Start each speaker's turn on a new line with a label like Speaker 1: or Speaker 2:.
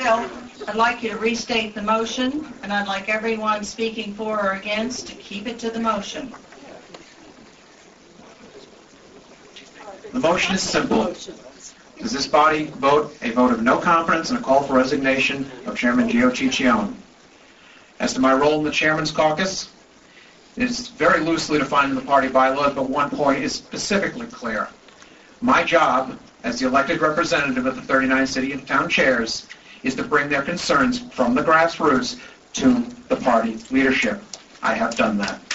Speaker 1: Phil, I'd like you to restate the motion, and I'd like everyone speaking for or against to keep it to the motion.
Speaker 2: The motion is simple. Does this body vote a vote of no confidence and a call for resignation of Chairman Gio Ciccione? As to my role in the Chairman's Caucus, it is very loosely defined in the party bylaws, but one point is specifically clear. My job as the elected representative of the 39 city and town chairs is to bring their concerns from the grassroots to the party leadership. I have done that.